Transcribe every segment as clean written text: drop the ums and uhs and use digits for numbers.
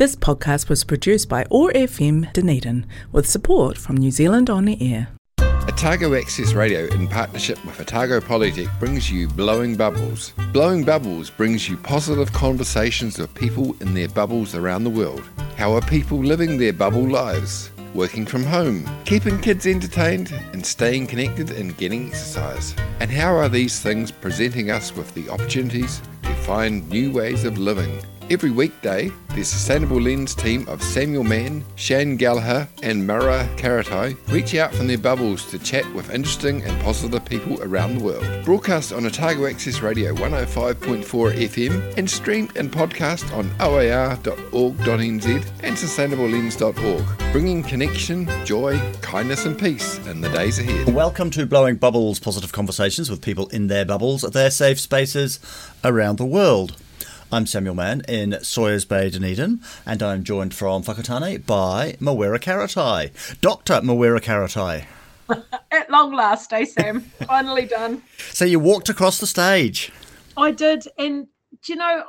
This podcast was produced by OAR FM Dunedin with support from New Zealand On Air. Otago Access Radio, in partnership with Otago Polytech, brings you Blowing Bubbles. Blowing Bubbles brings you positive conversations with people in their bubbles around the world. How are people living their bubble lives? Working from home, keeping kids entertained, and staying connected and getting exercise. And how are these things presenting us with the opportunities to find new ways of living? Every weekday, the Sustainable Lens team of Samuel Mann, Shan Gallagher and Mara Karatai reach out from their bubbles to chat with interesting and positive people around the world. Broadcast on Otago Access Radio 105.4 FM and streamed and podcast on oar.org.nz and sustainablelens.org, bringing connection, joy, kindness and peace in the days ahead. Welcome to Blowing Bubbles, positive conversations with people in their bubbles at their safe spaces around the world. I'm Samuel Mann in Sawyers Bay, Dunedin, and I'm joined from Whakatane by Mawera Karatai. Dr. Mawera Karatai. At long last, Sam? Finally done. So you walked across the stage. I did, and do you know,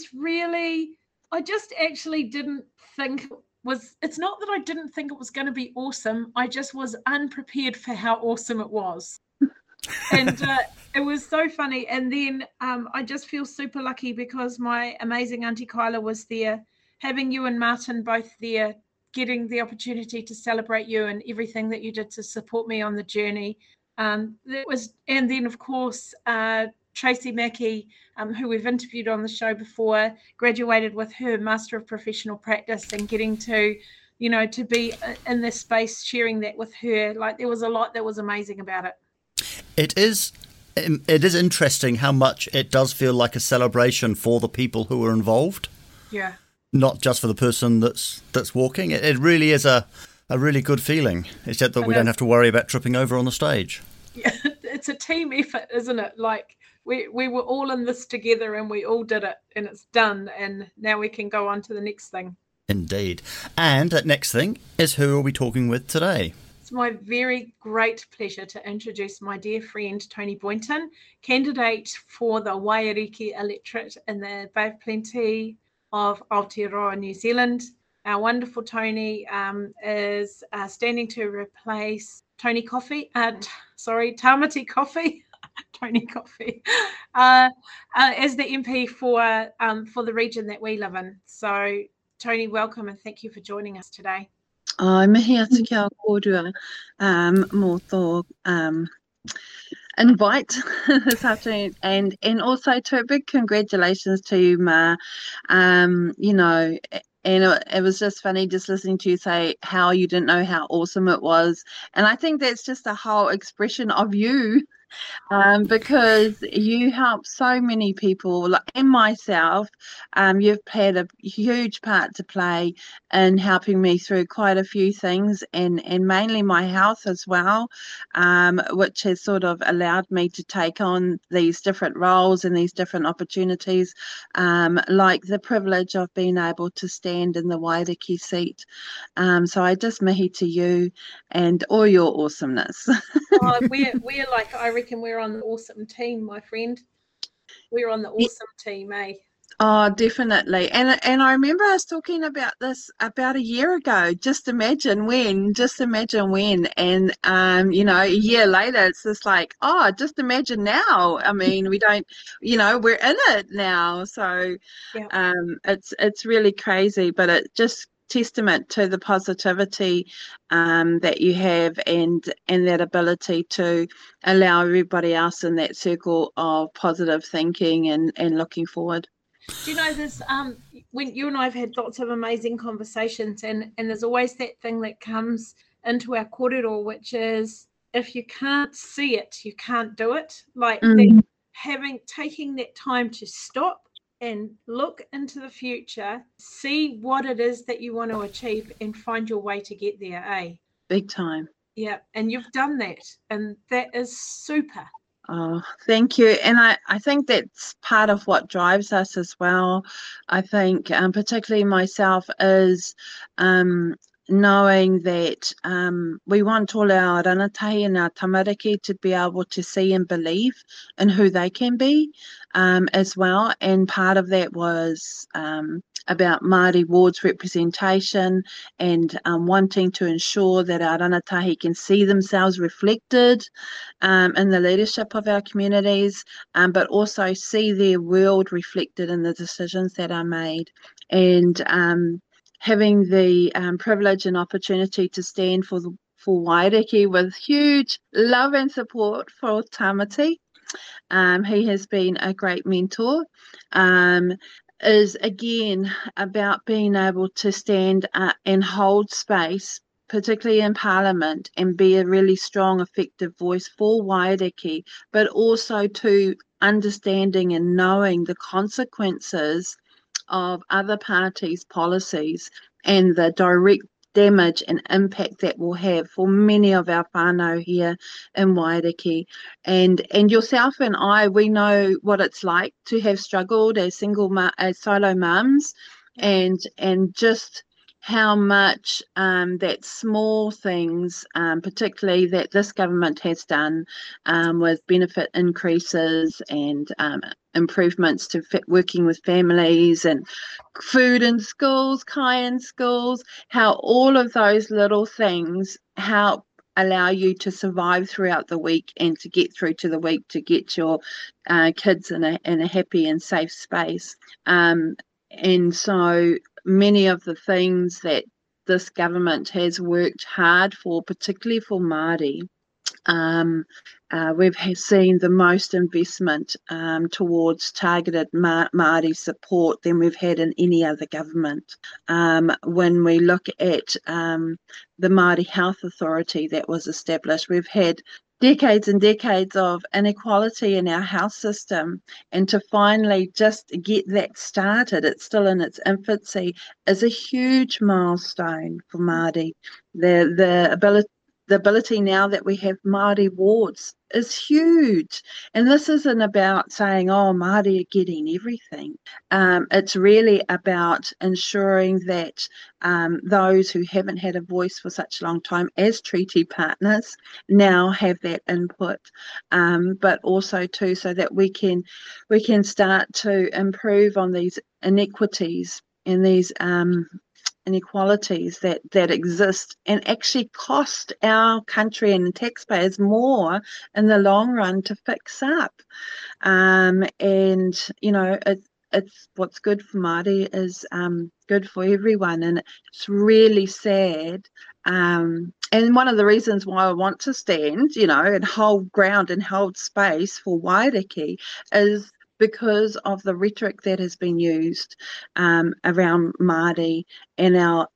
I just actually didn't think it's not that I didn't think it was going to be awesome, I just was unprepared for how awesome it was. And it was so funny. And then I just feel super lucky because my amazing Auntie Kyla was there, having you and Martin both there, getting the opportunity to celebrate you and everything that you did to support me on the journey. And then, of course, Tracy Mackey, who we've interviewed on the show before, graduated with her Master of Professional Practice, and getting to, to be in this space, sharing that with her. Like, there was a lot that was amazing about it. It is interesting how much it does feel like a celebration for the people who are involved. Yeah. Not just for the person that's walking. It really is a really good feeling, except that we don't have to worry about tripping over on the stage. Yeah, it's a team effort, isn't it? Like, we were all in this together and we all did it, and it's done, and now we can go on to the next thing. Indeed. And that next thing is, who are we talking with today? It's my very great pleasure to introduce my dear friend Tony Boynton, candidate for the Waiariki electorate in the Bay of Plenty of Aotearoa, New Zealand. Our wonderful Tony is standing to replace Tamati Coffey, Tony Coffey, as the MP for the region that we live in. So, Tony, welcome and thank you for joining us today. Mihi atu kia kōrua mō tō invite this afternoon, and also to a big congratulations to you, Ma. And it was just funny just listening to you say how you didn't know how awesome it was, and I think that's just a whole expression of you. Because you help so many people, and myself. You've had a huge part to play in helping me through quite a few things, and mainly my health as well, which has sort of allowed me to take on these different roles and these different opportunities, like the privilege of being able to stand in the Waiariki seat. So I just mihi to you and all your awesomeness. We're like, I reckon we're on the awesome team, my friend. We're on the awesome team, eh? Oh, definitely. And I remember us talking about this about a year ago. Just imagine when. And, a year later, it's just like, just imagine now. I mean, we don't, we're in it now. So yeah. It's really crazy, but it just testament to the positivity that you have and that ability to allow everybody else in that circle of positive thinking and looking forward. Do you know this, when you and I have had lots of amazing conversations, and there's always that thing that comes into our kōrero, which is, if you can't see it, you can't do it. Like taking that time to stop and look into the future, see what it is that you want to achieve and find your way to get there, eh? Big time. Yeah, and you've done that, and that is super. Oh, thank you. And I think that's part of what drives us as well. I think particularly myself is knowing that we want all our rangatahi and our tamariki to be able to see and believe in who they can be as well. And part of that was about Māori wards representation and wanting to ensure that our rangatahi can see themselves reflected in the leadership of our communities, but also see their world reflected in the decisions that are made. And having the privilege and opportunity to stand for Waiariki with huge love and support for Tamati. He has been a great mentor. Is again about being able to stand and hold space, particularly in Parliament, and be a really strong, effective voice for Waiariki, but also to understanding and knowing the consequences of other parties' policies and the direct damage and impact that will have for many of our whānau here in Waiariki. And yourself and I, we know what it's like to have struggled as solo mums, and just how much that small things, particularly that this government has done with benefit increases and improvements to working with families and food in schools, kai in schools, how all of those little things help allow you to survive throughout the week and to get through to the week, to get your kids in a happy and safe space. And so many of the things that this government has worked hard for, particularly for Māori, we've seen the most investment towards targeted Māori support than we've had in any other government. When we look at the Māori Health Authority that was established, we've had decades and decades of inequality in our health system, and to finally just get that started, it's still in its infancy, is a huge milestone for Māori. The ability now that we have Māori wards is huge. And this isn't about saying, oh, Māori are getting everything. It's really about ensuring that those who haven't had a voice for such a long time as treaty partners now have that input, but also too so that we can start to improve on these inequities and these inequalities that exist and actually cost our country and taxpayers more in the long run to fix up. And you know, it's what's good for Māori is good for everyone, and it's really sad. And one of the reasons why I want to stand, you know, and hold ground and hold space for Waiariki is because of the rhetoric that has been used around Māori and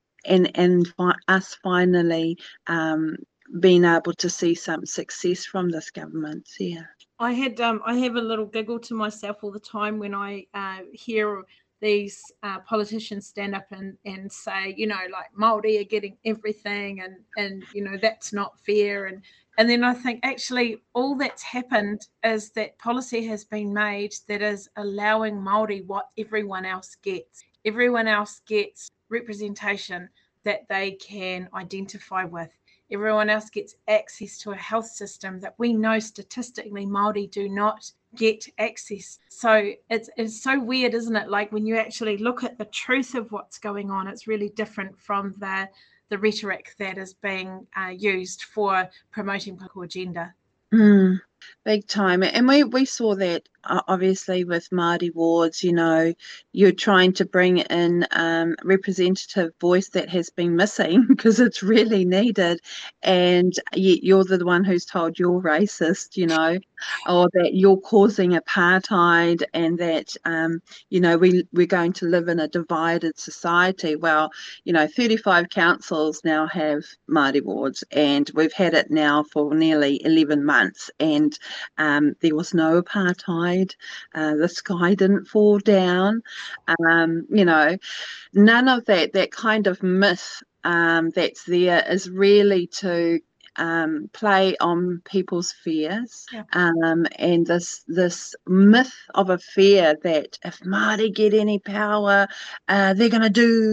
us finally being able to see some success from this government. Yeah, I have a little giggle to myself all the time when I hear these politicians stand up and say, you know, like Māori are getting everything, and you know that's not fair, and then I think actually all that's happened is that policy has been made that is allowing Māori what everyone else gets. Everyone else gets representation that they can identify with. Everyone else gets access to a health system that we know statistically Māori do not get access. So it's so weird, isn't it? Like when you actually look at the truth of what's going on, it's really different from the rhetoric that is being used for promoting political agenda. Big time. And we saw that obviously with Māori wards, you know, you're trying to bring in representative voice that has been missing because it's really needed, and yet you're the one who's told you're racist, you know, or that you're causing apartheid, and that you know, we're going to live in a divided society. Well, you know, 35 councils now have Māori wards, and we've had it now for nearly 11 months, and there was no apartheid. The sky didn't fall down. You know, none of that kind of myth that's there is really to play on people's fears. Yeah. And this myth of a fear that if Māori get any power, they're going to do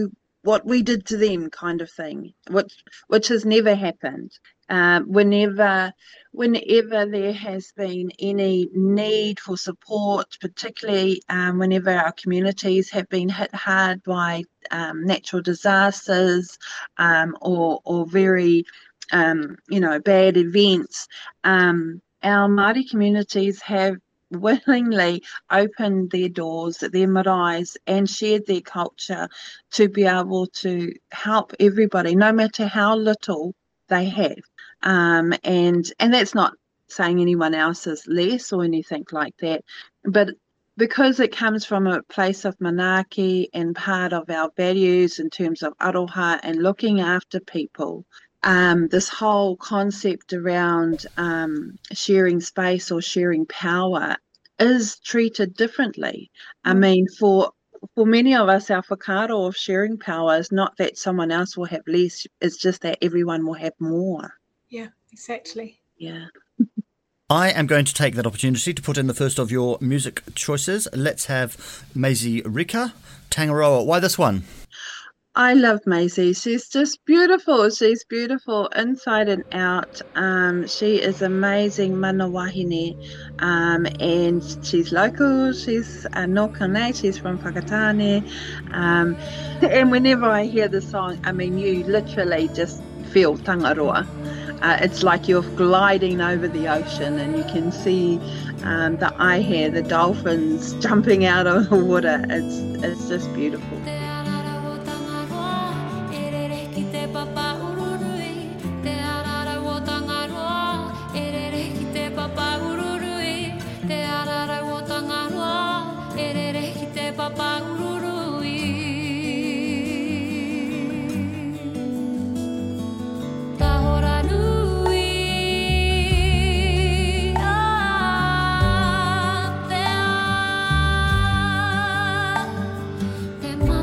what we did to them kind of thing, which has never happened. Whenever there has been any need for support, particularly whenever our communities have been hit hard by natural disasters or very bad events, our Māori communities have willingly opened their doors, their maraes, and shared their culture to be able to help everybody, no matter how little they have. And that's not saying anyone else is less or anything like that, but because it comes from a place of manaaki and part of our values in terms of aroha and looking after people, this whole concept around sharing space or sharing power is treated differently. I mean, for many of us, our whakaaro of sharing power is not that someone else will have less, it's just that everyone will have more. Yeah, exactly. Yeah. I am going to take that opportunity to put in the first of your music choices. Let's have Maisie Rika, Tangaroa. Why this one? I love Maisie. She's just beautiful. She's beautiful inside and out. She is amazing mana wahine, and she's local. She's Nokane. She's from Whakatane. And whenever I hear the song, I mean, you literally just feel tangaroa. It's like you're gliding over the ocean and you can see the aihe, the dolphins jumping out of the water. It's just beautiful. Te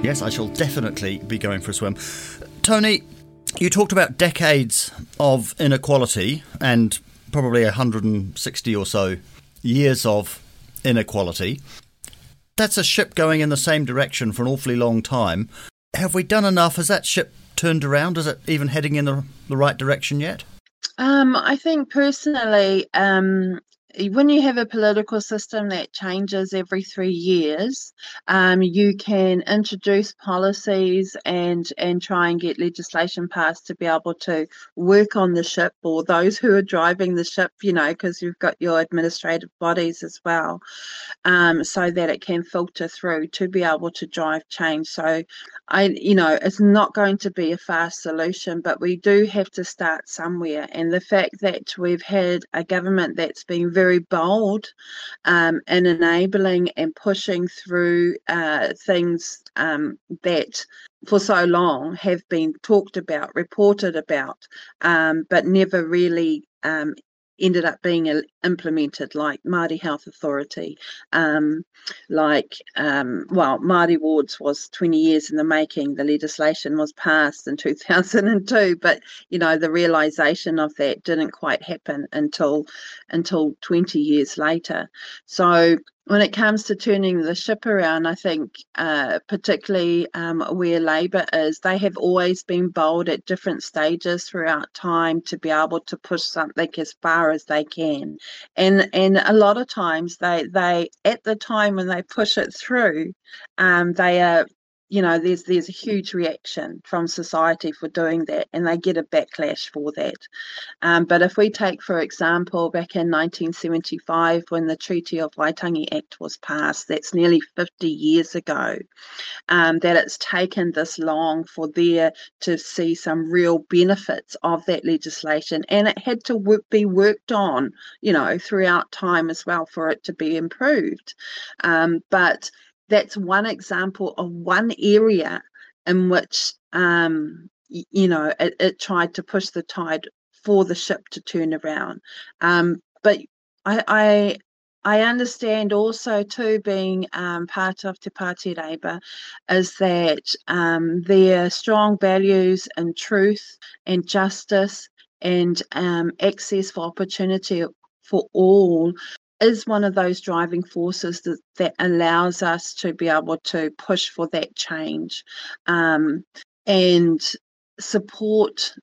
Yes, I shall definitely be going for a swim. Tony, you talked about decades of inequality and probably 160 or so years of inequality. That's a ship going in the same direction for an awfully long time. Have we done enough? Has that ship turned around? Is it even heading in the right direction yet? I think personally, when you have a political system that changes every 3 years, you can introduce policies and try and get legislation passed to be able to work on the ship, or those who are driving the ship, because you've got your administrative bodies as well, so that it can filter through to be able to drive change. So it's not going to be a fast solution, but we do have to start somewhere. And the fact that we've had a government that's been very bold in enabling and pushing through things that for so long have been talked about, reported about, but never really ended up being implemented, like Māori Health Authority, Māori wards was 20 years in the making. The legislation was passed in 2002, but the realisation of that didn't quite happen until 20 years later. So when it comes to turning the ship around, I think particularly where Labour is, they have always been bold at different stages throughout time to be able to push something as far as they can. And a lot of times they at the time when they push it through, they are, there's a huge reaction from society for doing that, and they get a backlash for that. But if we take, for example, back in 1975, when the Treaty of Waitangi Act was passed, that's nearly 50 years ago, that it's taken this long for there to see some real benefits of that legislation, and it had to be worked on, throughout time as well for it to be improved. But that's one example of one area in which, it tried to push the tide for the ship to turn around. But I understand also too, being part of Te Pāti Labour, is that their strong values and truth and justice and access for opportunity for all is one of those driving forces that allows us to be able to push for that change and support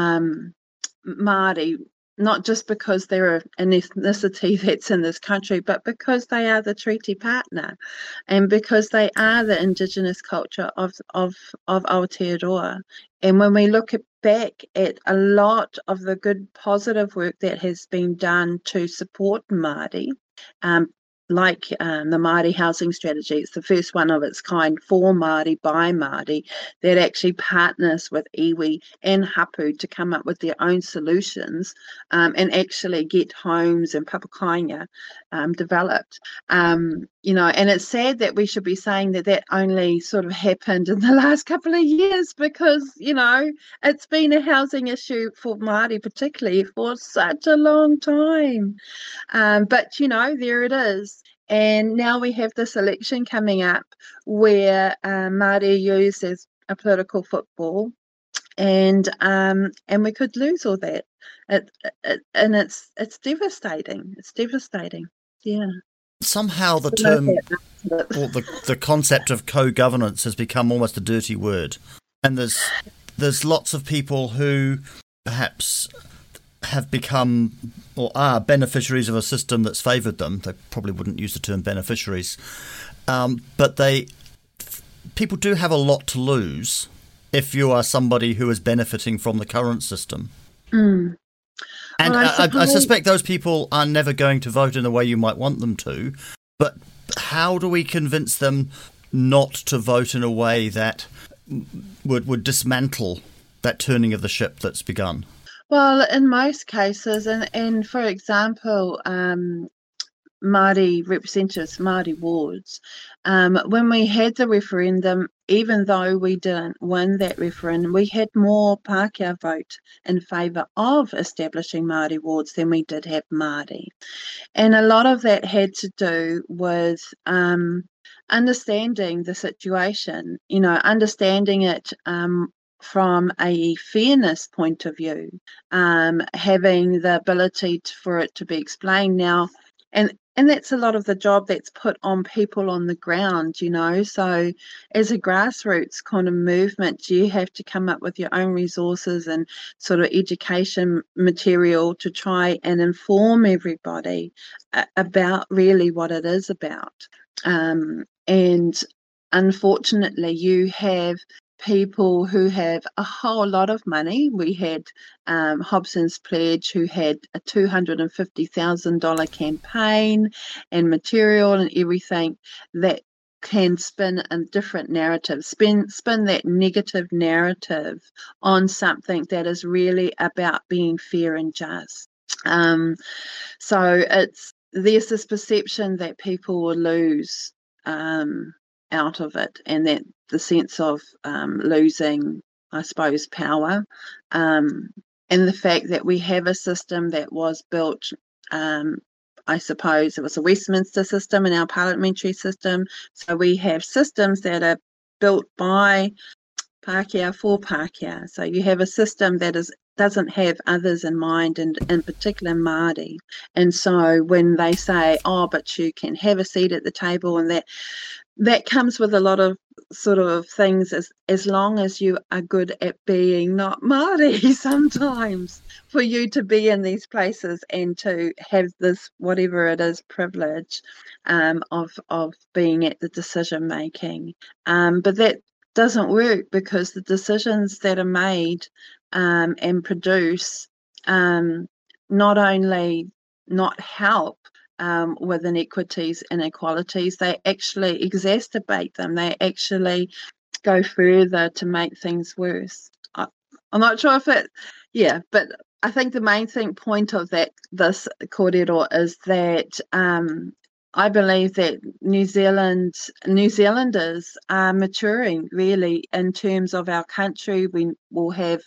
Māori, not just because they're an ethnicity that's in this country, but because they are the treaty partner and because they are the Indigenous culture of Aotearoa. And when we look back at a lot of the good positive work that has been done to support Māori, like the Māori housing strategy, it's the first one of its kind for Māori by Māori that actually partners with iwi and hapu to come up with their own solutions and actually get homes and papakainga developed. And it's sad that we should be saying that only sort of happened in the last couple of years, because it's been a housing issue for Māori particularly for such a long time. But there it is. And now we have this election coming up where Māori are used as a political football, and we could lose all that. And it's devastating. It's devastating. Yeah. Somehow the term or the concept of co-governance has become almost a dirty word, and there's lots of people who perhaps have become or are beneficiaries of a system that's favoured them. They probably wouldn't use the term beneficiaries, but people do have a lot to lose if you are somebody who is benefiting from the current system. And I suspect those people are never going to vote in the way you might want them to, but how do we convince them not to vote in a way that would dismantle that turning of the ship that's begun? Well, in most cases, and for example, Māori representatives, Māori wards. When we had the referendum, even though we didn't win that referendum, we had more Pākehā vote in favour of establishing Māori wards than we did have Māori. And a lot of that had to do with understanding the situation, understanding it from a fairness point of view, having the ability for it to be explained now. And that's a lot of the job that's put on people on the ground, So as a grassroots kind of movement, you have to come up with your own resources and sort of education material to try and inform everybody about really what it is about. And unfortunately, you have people who have a whole lot of money. We had Hobson's Pledge, who had a $250,000 campaign and material and everything that can spin a different narrative, spin that negative narrative on something that is really about being fair and just. So there's this perception that people will lose out of it, and that the sense of losing, I suppose, power, and the fact that we have a system that was built, I suppose it was a Westminster system in our parliamentary system, so we have systems that are built by Pākehā for Pākehā. So you have a system that doesn't have others in mind, and in particular Māori. And so when they say, but you can have a seat at the table, and that comes with a lot of sort of things, as long as you are good at being not Māori sometimes, for you to be in these places and to have this, whatever it is, privilege of being at the decision making. But that doesn't work, because the decisions that are made and produce not only not help with inequities, inequalities, they actually exacerbate them. They actually go further to make things worse. I'm not sure if but I think the main point of this kōrero is that I believe that New Zealanders are maturing really in terms of our country. We will have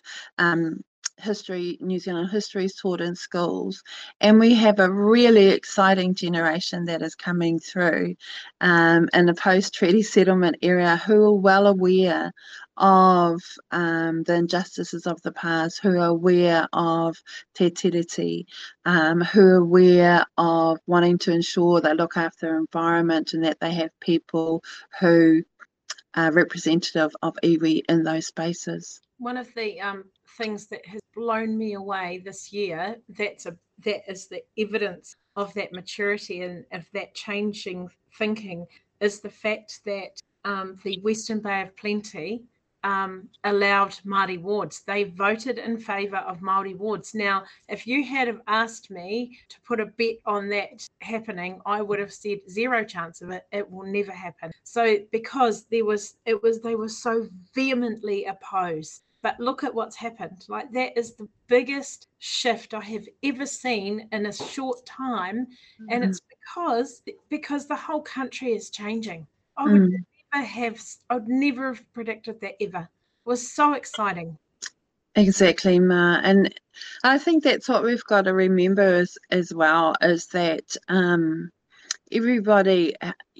New Zealand history is taught in schools, and we have a really exciting generation that is coming through in the post-treaty settlement era, who are well aware of the injustices of the past, who are aware of te tiriti, who are aware of wanting to ensure they look after their environment, and that they have people who are representative of iwi in those spaces. One of the things that has blown me away this year, that is the evidence of that maturity and of that changing thinking, is the fact that the Western Bay of Plenty allowed Māori wards. They voted in favour of Māori wards. Now, if you had have asked me to put a bet on that happening, I would have said zero chance of it. It will never happen. So because they were so vehemently opposed. But look at what's happened. Like, that is the biggest shift I have ever seen in a short time. Mm-hmm. And it's because the whole country is changing. I would never have predicted that ever. It was so exciting. Exactly, Ma. And I think that's what we've got to remember as well, is that everybody,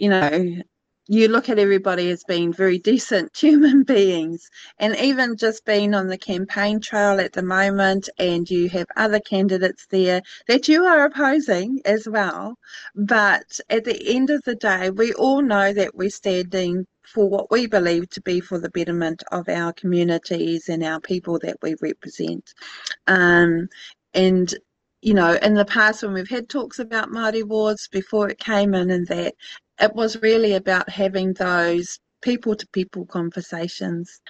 you look at everybody as being very decent human beings, and even just being on the campaign trail at the moment, and you have other candidates there that you are opposing as well. But at the end of the day, we all know that we're standing for what we believe to be for the betterment of our communities and our people that we represent. And in the past, when we've had talks about Māori wards before it came in, and that it was really about having those people-to-people conversations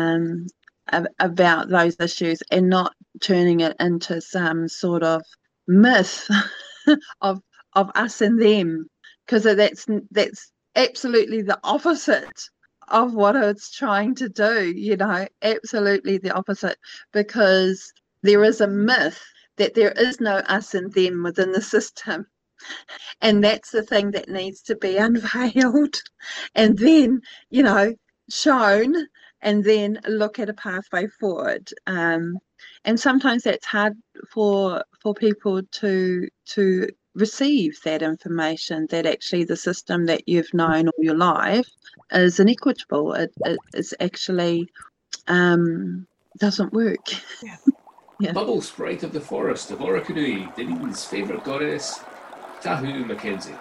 about those issues, and not turning it into some sort of myth of us and them, because that's absolutely the opposite of what it's trying to do, absolutely the opposite, because there is a myth that there is no us and them within the system. And that's the thing that needs to be unveiled and then, shown, and then look at a pathway forward. And sometimes that's hard for people to receive that information, that actually the system that you've known all your life is inequitable. It is actually doesn't work. Yeah. Bubble sprite of the forest of Orokonui, Dunedin's favourite goddess, Tahu Mackenzie.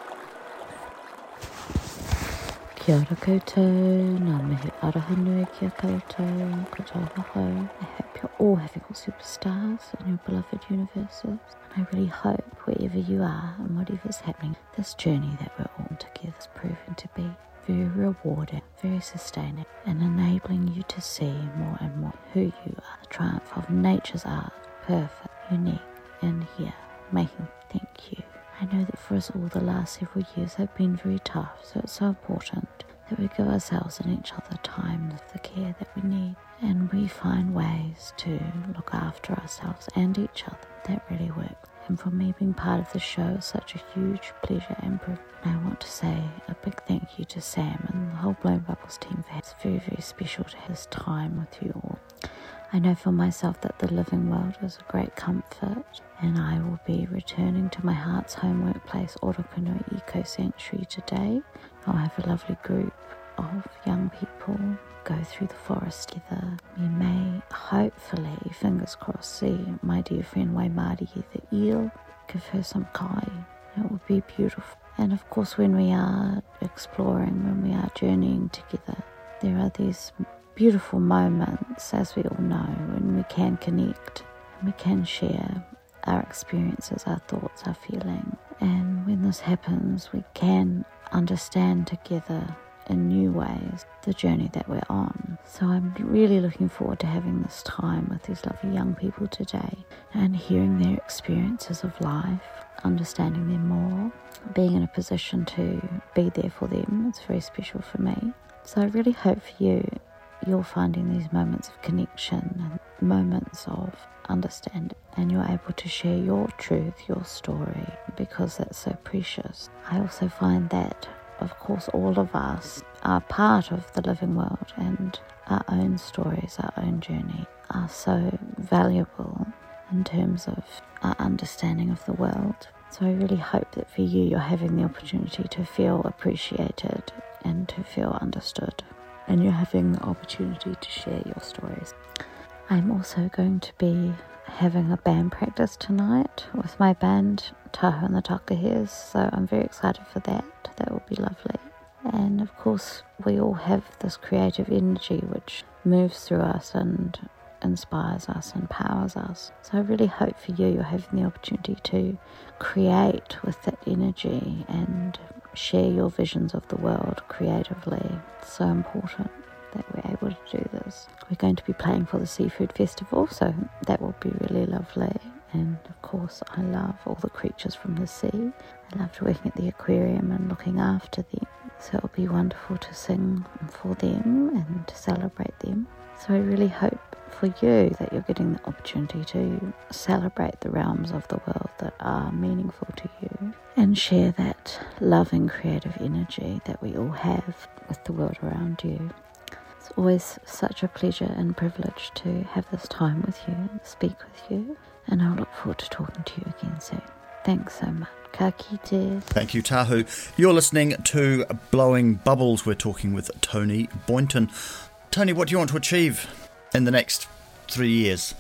Kia ora koutou, ngā mihi arahanui kia koutou, ko tau wahau. I hope you're all having superstars in your beloved universes. And I really hope wherever you are and whatever's happening, this journey that we're all together is proven to be very rewarding, very sustaining, and enabling you to see more and more who you are. The triumph of nature's art, perfect, unique, and here, making thank you. I know that for us all the last several years have been very tough, so it's so important that we give ourselves and each other time with the care that we need, and we find ways to look after ourselves and each other that really works. And for me, being part of the show is such a huge pleasure and privilege. I want to say a big thank you to Sam and the whole Blowing Bubbles team for it's very, very special to have this time with you all. I know for myself that the living world is a great comfort, and I will be returning to my heart's home workplace, Orokonui Eco Sanctuary, today. I'll have a lovely group of young people go through the forest together. We may, hopefully, fingers crossed, see my dear friend Waimari, the eel, give her some kai. It would be beautiful. And of course, when we are exploring, when we are journeying together, there are these beautiful moments, as we all know, when we can connect, and we can share our experiences, our thoughts, our feelings. And when this happens, we can understand together in new ways the journey that we're on. So I'm really looking forward to having this time with these lovely young people today and hearing their experiences of life, understanding them more, being in a position to be there for them. It's very special for me. So I really hope for you're finding these moments of connection and moments of understanding, and you're able to share your truth, your story, because that's so precious. I also find that, of course, all of us are part of the living world, and our own stories, our own journey are so valuable in terms of our understanding of the world. So I really hope that for you're having the opportunity to feel appreciated and to feel understood, and you're having the opportunity to share your stories. I'm also going to be having a band practice tonight with my band, Tahu and the Takahirs, so I'm very excited for that. That will be lovely. And of course, we all have this creative energy which moves through us and inspires us and powers us. So I really hope for you're having the opportunity to create with that energy and share your visions of the world creatively. It's so important that we're able to do this. We're going to be playing for the Seafood Festival, so that will be really lovely. And of course, I love all the creatures from the sea. I loved working at the aquarium and looking after them. So it'll be wonderful to sing for them and to celebrate them. So I really hope for you that you're getting the opportunity to celebrate the realms of the world that are meaningful to you and share that loving creative energy that we all have with the world around you. It's always such a pleasure and privilege to have this time with you and speak with you, and I'll look forward to talking to you again soon. Thanks so much. Ka kite. Thank you, Tahu. You're listening to Blowing Bubbles. We're talking with Tony Boynton. Tony, what do you want to achieve in the next 3 years?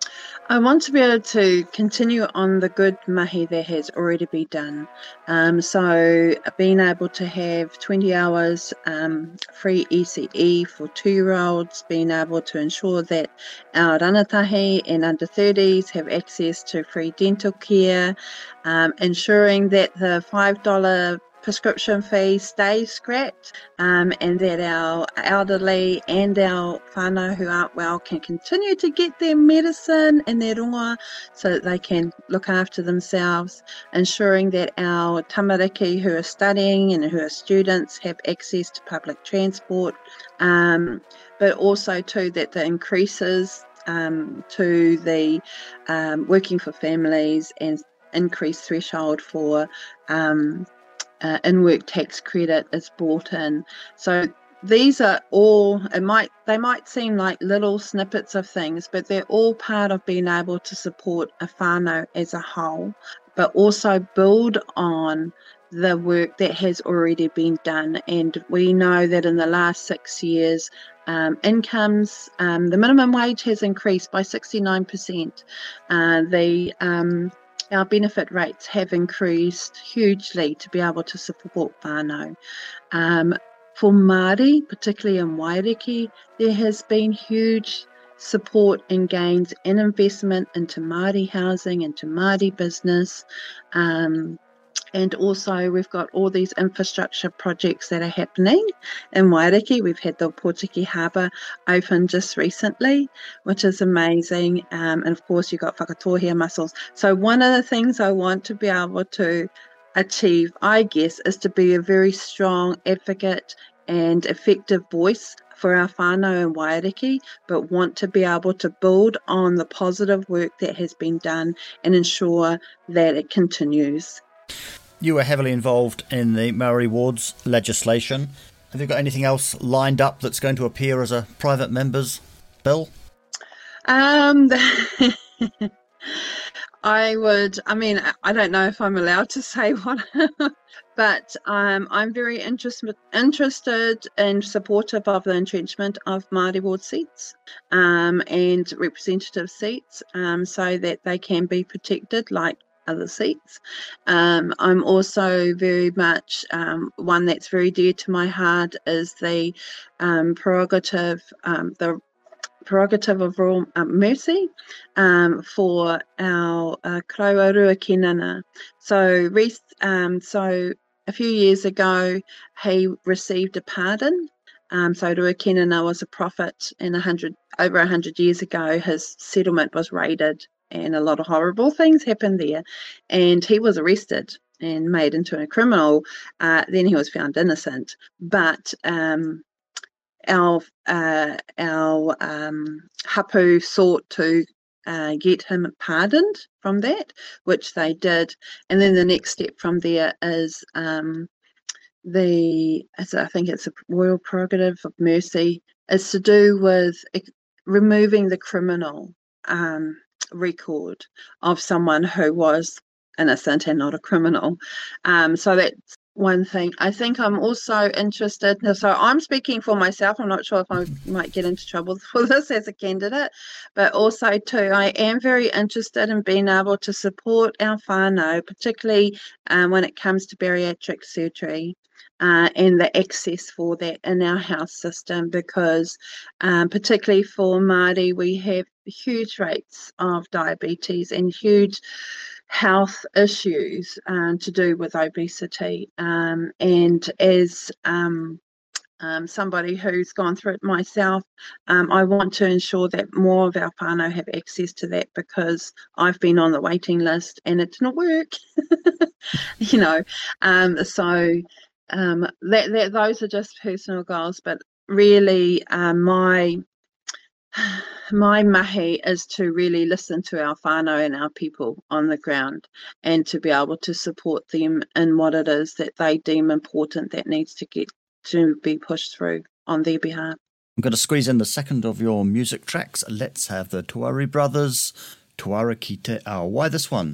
I want to be able to continue on the good mahi that has already been done. So being able to have 20 hours free ECE for 2-year-olds, being able to ensure that our rangatahi and under 30s have access to free dental care, ensuring that the $5 prescription fee stays scrapped, and that our elderly and our whānau who aren't well can continue to get their medicine and their rongoa so that they can look after themselves, ensuring that our tamariki who are studying and who are students have access to public transport, but also too that the increases to the working for families and increased threshold for in-work tax credit is brought in. So these are all, they might seem like little snippets of things, but they're all part of being able to support a whānau as a whole, but also build on the work that has already been done. And we know that in the last 6 years, incomes, the minimum wage has increased by 69%. Our benefit rates have increased hugely to be able to support whānau. For Māori, particularly in Waiariki, there has been huge support and gains and investment into Māori housing, into Māori business. And also we've got all these infrastructure projects that are happening in Waiariki. We've had the Pōtiki Harbour open just recently, which is amazing. And of course you've got whakatohea muscles. So one of the things I want to be able to achieve, I guess, is to be a very strong advocate and effective voice for our whānau in Waiariki, but want to be able to build on the positive work that has been done and ensure that it continues. You were heavily involved in the Maori Wards legislation. Have you got anything else lined up that's going to appear as a private member's bill? I don't know if I'm allowed to say what, but I'm very interested and supportive of the entrenchment of Māori Ward seats and representative seats so that they can be protected like other seats. I'm also very much one that's very dear to my heart is the prerogative of royal mercy for our Kaurua Kinana. So a few years ago he received a pardon. So Ruakinana was a prophet, and over 100 years ago his settlement was raided and a lot of horrible things happened there, and he was arrested and made into a criminal. Then he was found innocent, but our hapu sought to get him pardoned from that, which they did. And then the next step from there is I think it's a royal prerogative of mercy, is to do with removing the criminal record of someone who was innocent and not a criminal. So that's one thing. I think I'm also interested, so I'm speaking for myself, I'm not sure if I might get into trouble for this as a candidate, but also too I am very interested in being able to support our whānau, particularly when it comes to bariatric surgery and the access for that in our health system, because particularly for Māori we have huge rates of diabetes and huge health issues to do with obesity, and as somebody who's gone through it myself, I want to ensure that more of our whānau have access to that, because I've been on the waiting list and it didn't work. Those are just personal goals, but really my mahi is to really listen to our whānau and our people on the ground, and to be able to support them in what it is that they deem important that needs to be pushed through on their behalf. I'm going to squeeze in the second of your music tracks. Let's have the Tuari Brothers, Tuara Ki Te Ao. Why this one?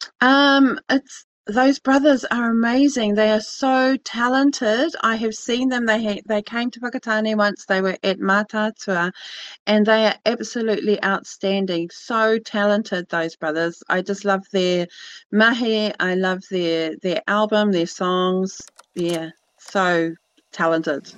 Those brothers are amazing. They are so talented. I have seen them. They came to Whakatane once. They were at Mātātua, and they are absolutely outstanding. So talented, those brothers. I just love their mahi. I love their album, their songs. Yeah, so talented.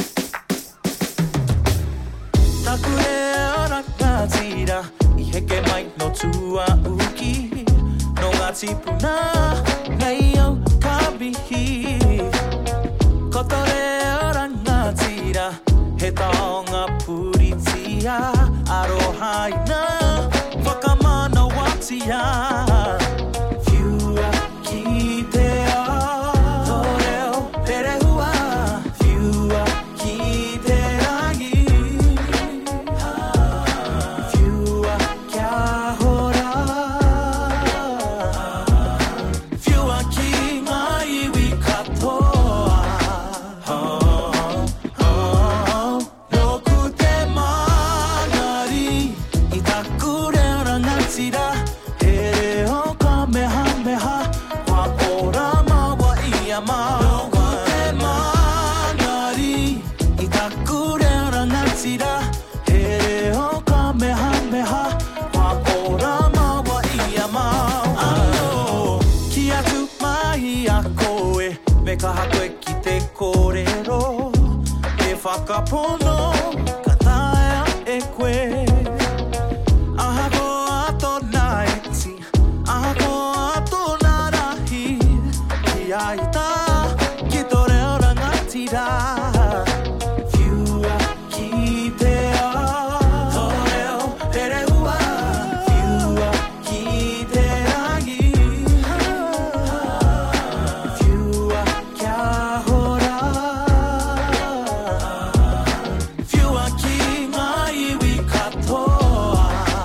No gatipuna nei au kabihi kotore orangatira he taonga puritia arohaina wakamana watia fiua ki te ao toreo perehua fiua ki te rangi fiua kia hora Nō ku te mangari I taku reara ngatira He reo kamehameha Wa ora mawa ia mau Ano Ki atu mai a koe Me ka hakoe ki te kōrero E whakapono Ka taea e koe Aha ko ato nā iti Aha ko ato nā rahi Ki aita Ki tō reo rangatira Whiua ki te a Tō reo te rehua Whiua ki te rangi Whiua kia hora Whiua ki ngā iwi katoa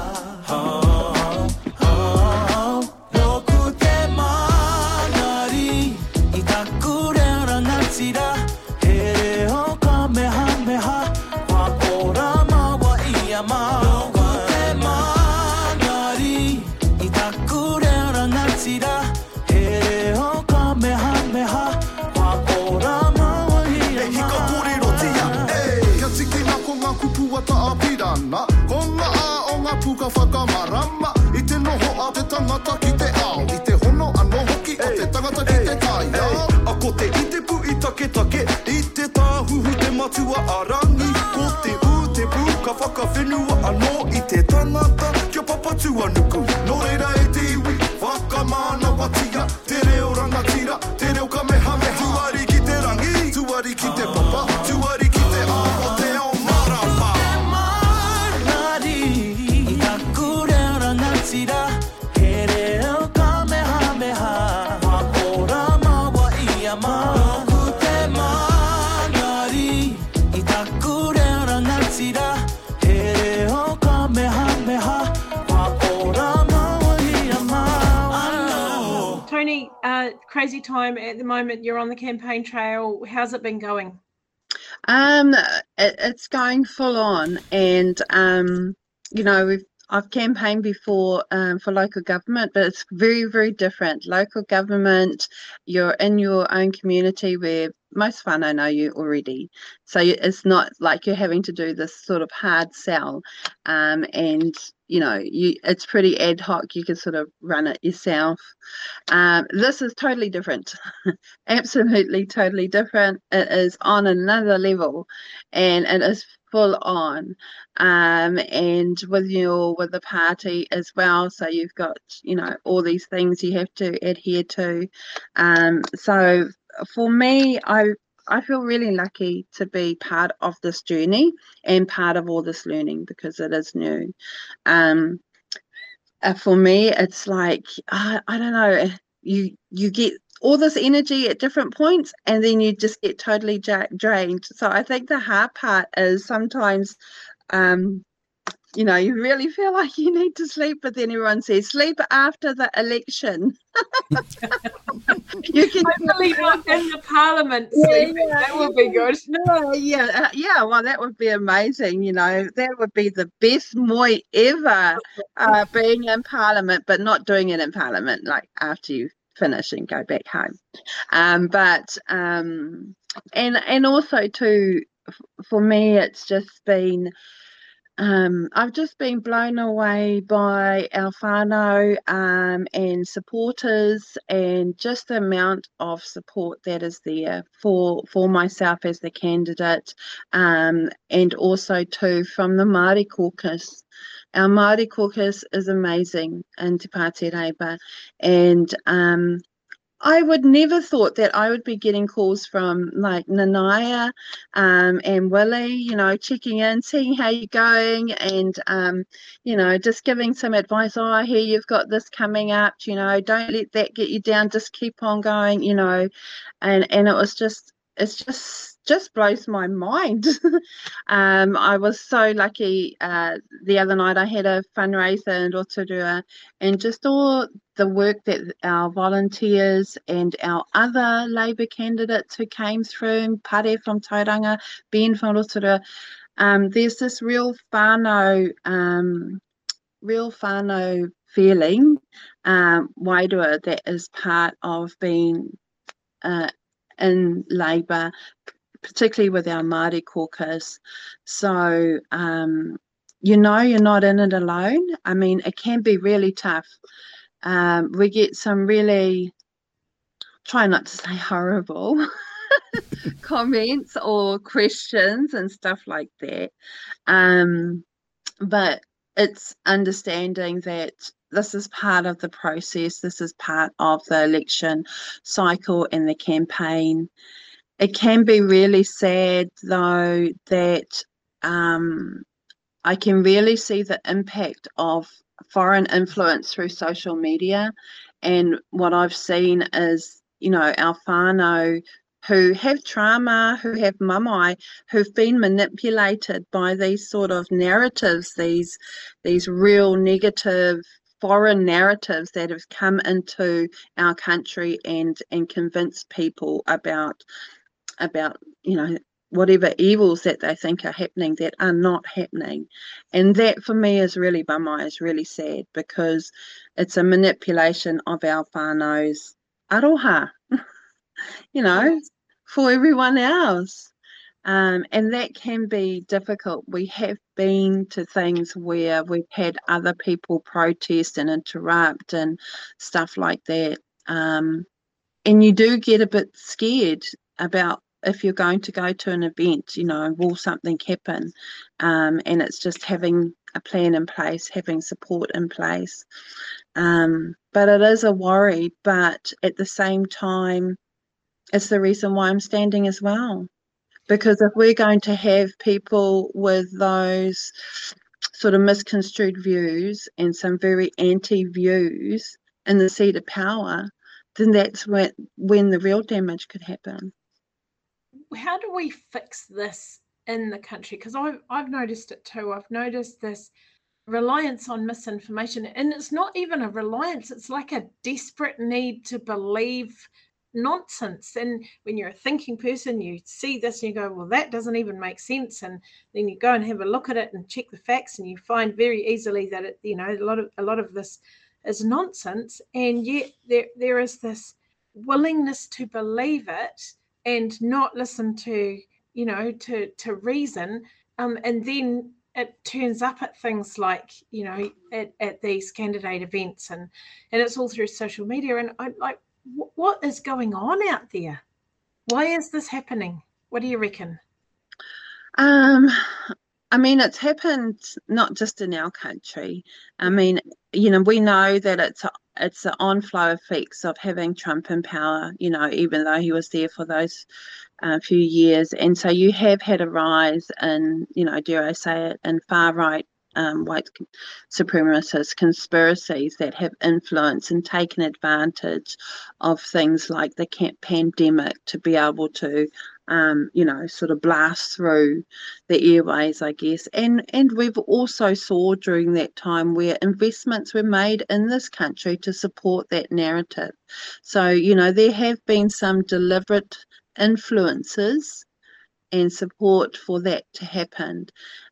Nō ku te mangari I taku reo rangatira He reo kamehameha Wa ora mawa ia mau Nō ku te mangari I taku reo rangatira He reo kamehameha Wa ora mawa ia mau Hika kōrero tia, kia tiki nā ko ngā kupu a ta apirana Ko ngā a o ngā puka whakamarama I te noho a te tangata ki te ao I te hono anō hoki a te tangata ki te kai A ko te i te pu i take take I te tāhuhu te matua a rangi Ko te u te pu ka whakawhenua anō I te tangata kia papatua nuku Nō reira e te iwi whakamana watia Te reo rangatira, te reo kamehameha Tuari ki te rangi, tuari ki te papa Tuari ki te a o te ao marama Mangari I taku reo rangatira He reo kamehameha Wa ora mawa ia mau Nō ku te mangari I taku reo rangatira He reo kamehameha Wa ora mawa ia mau Ano Tony, crazy time at the moment. You're on the campaign trail. How's it been going? It's going full on, and you know, I've campaigned before for local government, but it's very, very different. Local government, you're in your own community where most whānau know you already. So it's not like you're having to do this sort of hard sell. And, you know, it's pretty ad hoc. You can sort of run it yourself. This is totally different. Absolutely, totally different. It is on another level, and it is full on. And with the party as well. So you've got, you know, all these things you have to adhere to. So for me, I feel really lucky to be part of this journey and part of all this learning because it is new. For me, it's like, I don't know, you get all this energy at different points and then you just get totally drained. So I think the hard part is sometimes, you know, you really feel like you need to sleep, but then everyone says sleep after the election. You can Hopefully not in the parliament sleeping. That would be good. No, yeah. Well, that would be amazing. You know, that would be the best moi ever, being in parliament, but not doing it in parliament, like after you finish and go back home. And also too, for me, it's just been. I've just been blown away by our whānau and supporters and just the amount of support that is there for myself as the candidate, and also too from the Māori caucus. Our Māori caucus is amazing in Te Pāti Reipa, and I would never thought that I would be getting calls from like Nanaya and Willie, you know, checking in, seeing how you're going and, you know, just giving some advice. Oh, I hear you've got this coming up, you know, don't let that get you down. Just keep on going, you know, and it was just, just blows my mind. I was so lucky. The other night I had a fundraiser in Rotorua, and just all the work that our volunteers and our other Labour candidates who came through, Pare from Tauranga, Ben from Rotorua, there's this real whānau feeling, wairua, that is part of being in Labour, particularly with our Māori caucus. So, you're not in it alone. I mean, it can be really tough. We get some really, try not to say horrible comments or questions and stuff like that. But it's understanding that this is part of the process. This is part of the election cycle and the campaign. It can be really sad, though, that I can really see the impact of foreign influence through social media. And what I've seen is, our whānau who have trauma, who have mamae, who've been manipulated by these sort of narratives, these real negative foreign narratives that have come into our country and convinced people about whatever evils that they think are happening that are not happening. And that for me is really mamae, is really sad, because it's a manipulation of our whānau's aroha, for everyone else. And that can be difficult. We have been to things where we've had other people protest and interrupt and stuff like that. And you do get a bit scared about if you're going to go to an event, will something happen? And it's just having a plan in place, having support in place. But it is a worry, but at the same time, it's the reason why I'm standing as well. Because if we're going to have people with those sort of misconstrued views and some very anti-views in the seat of power, then that's when the real damage could happen. How do we fix this in the country? Because I've noticed it too. I've noticed this reliance on misinformation, and it's not even a reliance. It's like a desperate need to believe nonsense. And when you're a thinking person, you see this and you go, well, that doesn't even make sense. And then you go and have a look at it and check the facts, and you find very easily that it, a lot of this is nonsense. And yet there is this willingness to believe it and not listen to reason, and then it turns up at things like at these candidate events, and it's all through social media. And I'm like, what is going on out there? Why is this happening? What do you reckon? I mean, it's happened not just in our country. I mean, we know that it's the on-flow effects of having Trump in power, even though he was there for those few years. And so you have had a rise in, dare I say it, in far-right white supremacist conspiracies that have influenced and taken advantage of things like the pandemic to be able to sort of blast through the airways, I guess. And we've also saw during that time where investments were made in this country to support that narrative. So, there have been some deliberate influences and support for that to happen.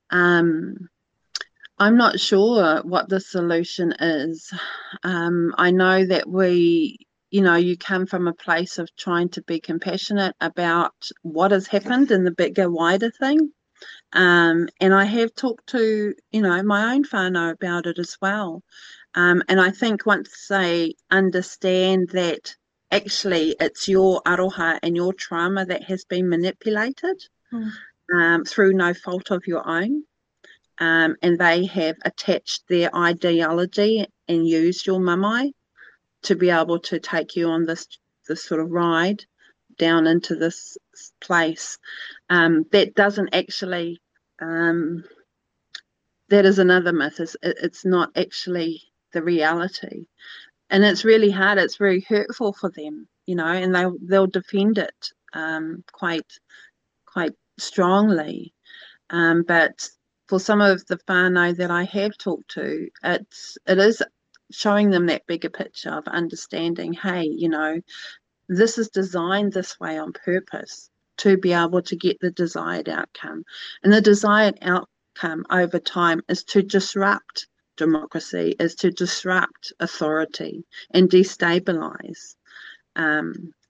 I'm not sure what the solution is. I know that you come from a place of trying to be compassionate about what has happened in the bigger, wider thing. And I have talked to, my own whānau about it as well. And I think once they understand that actually it's your aroha and your trauma that has been manipulated through no fault of your own, and they have attached their ideology and used your mamae to be able to take you on this sort of ride down into this place. That doesn't actually, that is another myth. It's not actually the reality. And it's really hard. It's very hurtful for them, and they'll defend it quite strongly. But for some of the whānau that I have talked to, it is showing them that bigger picture of understanding, hey, this is designed this way on purpose to be able to get the desired outcome. And the desired outcome over time is to disrupt democracy, is to disrupt authority and destabilize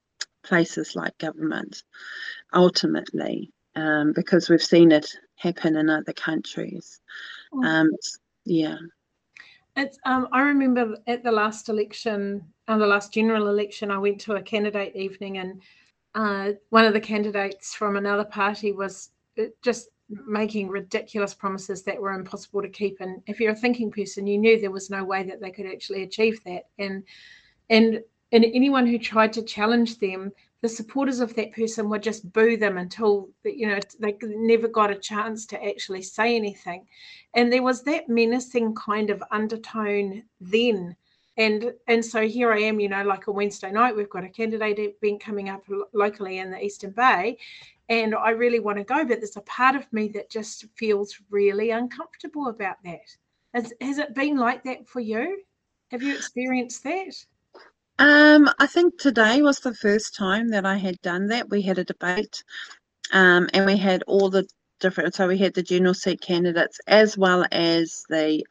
places like government, ultimately, because we've seen it happen in other countries. Yeah. It's I remember at the last election, the last general election, I went to a candidate evening, and one of the candidates from another party was just making ridiculous promises that were impossible to keep. And if you're a thinking person, you knew there was no way that they could actually achieve that. And anyone who tried to challenge them, the supporters of that person would just boo them until, you know, they never got a chance to actually say anything. And there was that menacing kind of undertone then. And so here I am, you know, like a Wednesday night, we've got a candidate event coming up locally in the Eastern Bay, and I really want to go, but there's a part of me that just feels really uncomfortable about that. Has it been like that for you? Have you experienced that? I think today was the first time that I had done that. We had a debate, and we had all the different, so we had the general seat candidates as well as the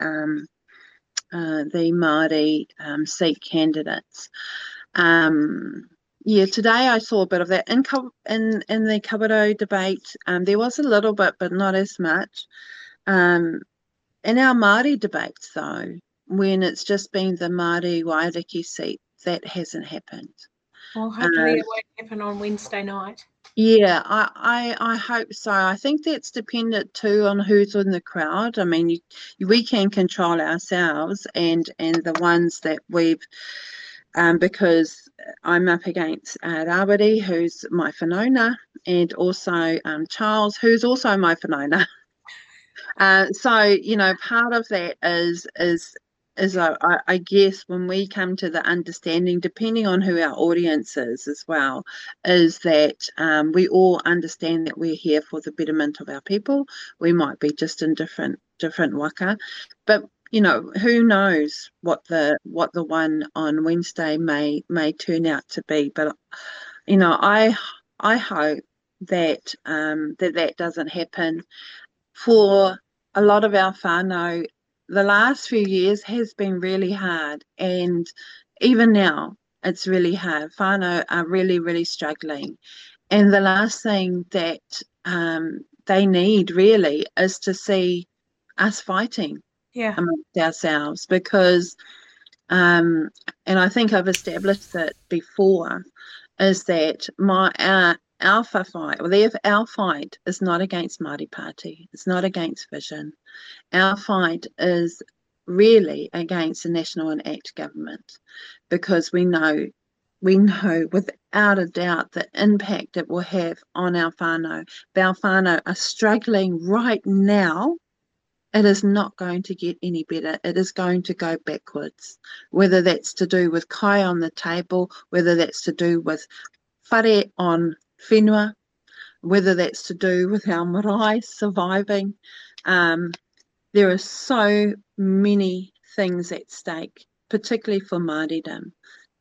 Māori seat candidates. Yeah, today I saw a bit of that in the Kawerau debate. There was a little bit, but not as much. In our Māori debates, though, when it's just been the Māori Waiariki seat, that hasn't happened. Well, hopefully it won't happen on Wednesday night. Yeah, I hope so. I think that's dependent too on who's in the crowd. I mean, we can control ourselves and the ones that we've, because I'm up against Rawiri, who's my whanaunga, and also Charles, who's also my whanaunga. So, you know, part of that is I guess when we come to the understanding, depending on who our audience is as well, is that we all understand that we're here for the betterment of our people. We might be just in different waka, but you know, who knows what the one on Wednesday may turn out to be. But you know, I hope that that doesn't happen. For a lot of our whānau, the last few years has been really hard, and even now it's really hard. Whānau are really, really struggling, and the last thing that they need really is to see us fighting amongst ourselves, because and I think I've established it before, is that our fight, our fight is not against Māori Party. It's not against Vision. Our fight is really against the National and Act government, because we know without a doubt the impact it will have on our whānau. Our whānau are struggling right now. It is not going to get any better. It is going to go backwards, whether that's to do with kai on the table, whether that's to do with whare on whenua, whether that's to do with our marae surviving. There are so many things at stake, particularly for Māoridom.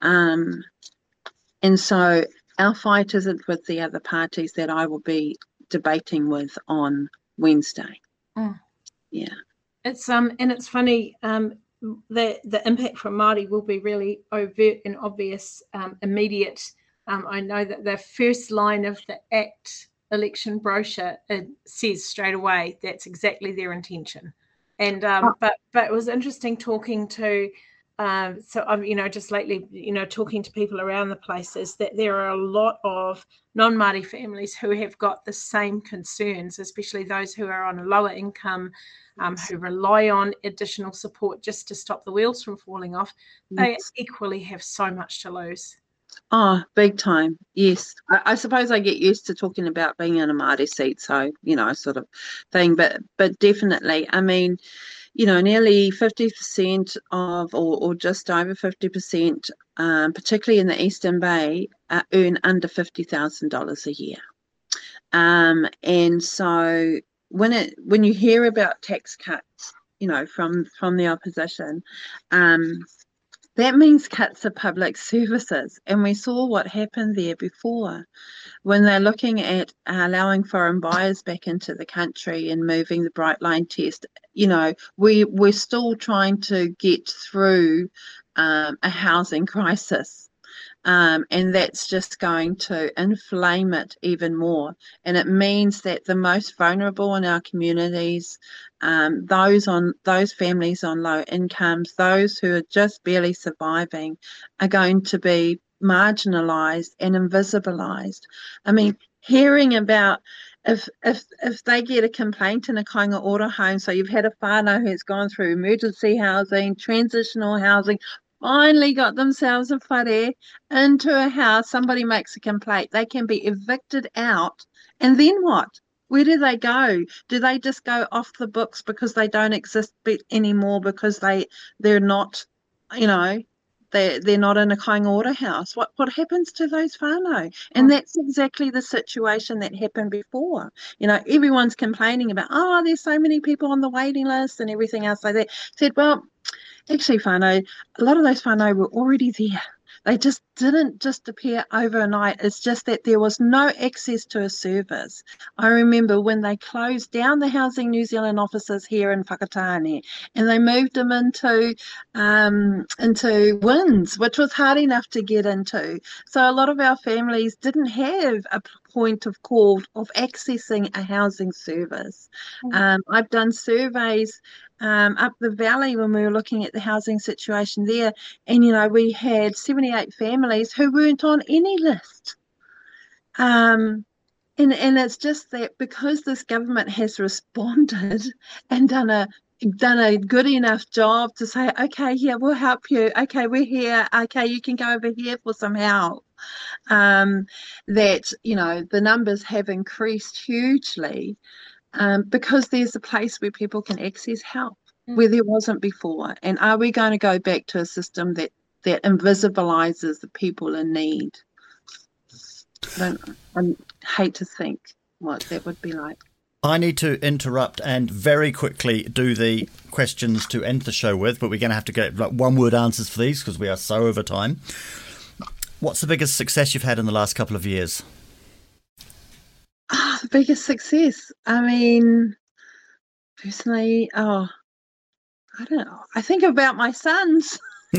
And so our fight isn't with the other parties that I will be debating with on Wednesday. Yeah. It's and it's funny, the impact from Māori will be really overt and obvious, immediate. I know that the first line of the ACT election brochure, it says straight away that's exactly their intention. And but it was interesting talking to so I'm, you know, just lately, you know, talking to people around the place, is that there are a lot of non-Māori families who have got the same concerns, especially those who are on a lower income, who rely on additional support just to stop the wheels from falling off. They equally have so much to lose. Oh, big time. Yes. I suppose I get used to talking about being in a Māori seat, so, you know, sort of thing, but definitely, I mean, you know, nearly 50% of, or just over 50%, particularly in the Eastern Bay, earn under $50,000 a year. And so when you hear about tax cuts, you know, from the opposition, that means cuts of public services. And we saw what happened there before, when they're looking at allowing foreign buyers back into the country and moving the Bright Line test. You know, we're still trying to get through a housing crisis. And that's just going to inflame it even more. And it means that the most vulnerable in our communities, those families on low incomes, those who are just barely surviving, are going to be marginalised and invisibilised. I mean, hearing about if they get a complaint in a kāinga ora home, so you've had a whānau who's gone through emergency housing, transitional housing, finally got themselves a whare into a house, somebody makes a complaint, they can be evicted out, and then what? Where do they go? Do they just go off the books because they don't exist anymore, because they're not, you know, they're not in a kāinga ora house? What happens to those whānau? And that's exactly the situation that happened before. You know, everyone's complaining about, oh, there's so many people on the waiting list and everything else like that. Said, well, actually, whānau, a lot of those whānau were already there. They just didn't just appear overnight. It's just that there was no access to a service. I remember when they closed down the Housing New Zealand offices here in Whakatane, and they moved them into Winds, which was hard enough to get into. So a lot of our families didn't have a point of call of accessing a housing service. I've done surveys up the valley when we were looking at the housing situation there, and you know, we had 78 families who weren't on any list, and it's just that because this government has responded and done a good enough job to say, okay, yeah, we'll help you, okay, we're here, okay, you can go over here for some help, that, you know, the numbers have increased hugely. Because there's a place where people can access help where there wasn't before. And are we going to go back to a system that invisibilises the people in need? I hate to think what that would be like. I need to interrupt and very quickly do the questions to end the show with, but we're going to have to get like one-word answers for these because we are so over time. What's the biggest success you've had in the last couple of years? The biggest success. I mean, personally, I don't know. I think about my sons.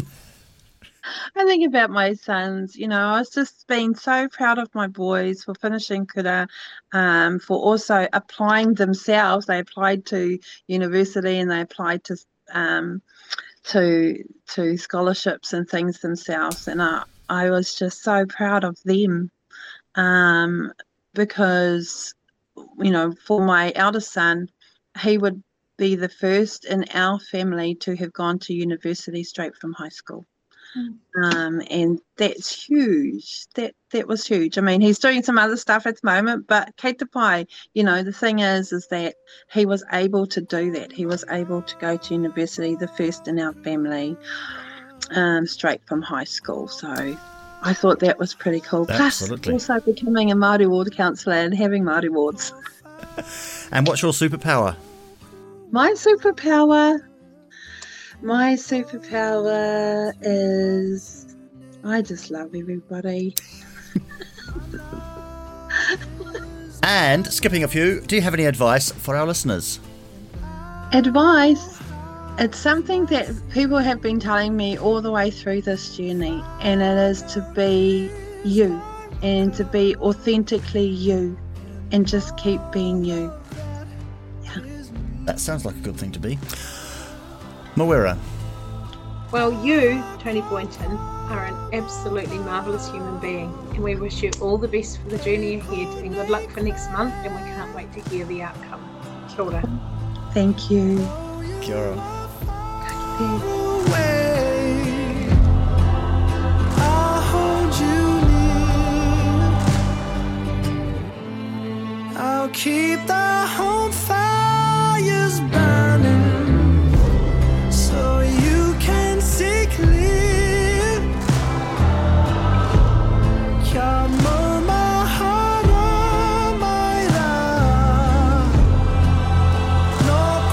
I think about my sons. You know, I was just being so proud of my boys for finishing kura, for also applying themselves. They applied to university and they applied to scholarships and things themselves. And I was just so proud of them. Because, you know, for my eldest son, he would be the first in our family to have gone to university straight from high school. And that's huge. That was huge. I mean, he's doing some other stuff at the moment, but kei te pai, you know, the thing is that he was able to do that. He was able to go to university, the first in our family, straight from high school. So I thought that was pretty cool. Absolutely. Plus, also becoming a Māori ward councillor and having Māori wards. And what's your superpower? My superpower is I just love everybody. And skipping a few, do you have any advice for our listeners? Advice? It's something that people have been telling me all the way through this journey, and it is to be you and to be authentically you and just keep being you. Yeah. That sounds like a good thing to be. Mawera. Well, you, Tony Boynton, are an absolutely marvellous human being, and we wish you all the best for the journey ahead and good luck for next month, and we can't wait to hear the outcome. Kia ora. Thank you. Kia ora. I'll keep the home fires burning so you can see clear. Kia mama hara mai ra, no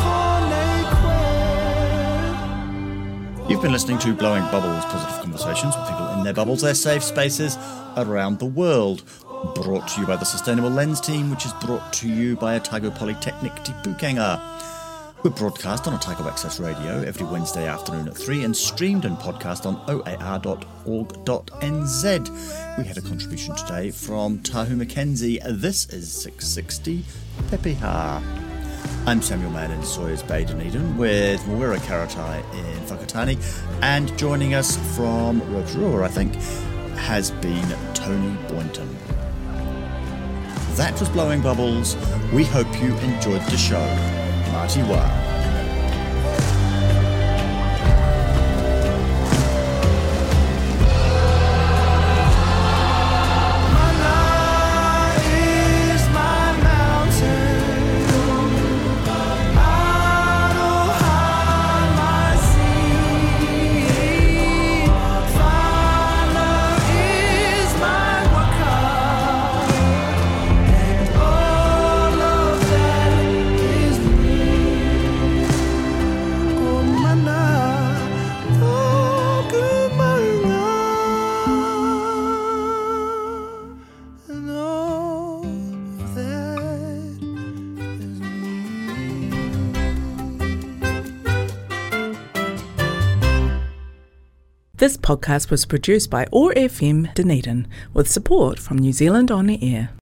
kone kwe. You've been listening to Blowing Bubbles, positive conversations with people in their bubbles, their safe spaces around the world. Brought to you by the Sustainable Lens team, which is brought to you by Otago Polytechnic Te Pūkenga. We're broadcast on Otago Access Radio every Wednesday afternoon at 3 and streamed and podcast on oar.org.nz. We had a contribution today from Tahu Mackenzie. This is 660 Pepeha. I'm Samuel Mann in Sawyers Bay, Dunedin, with Mawera Karatai in Whakatane, and joining us from Rotorua, I think, has been Tony Boynton. That was Blowing Bubbles. We hope you enjoyed the show. Mati wa. This podcast was produced by OAR FM Dunedin with support from New Zealand On the Air.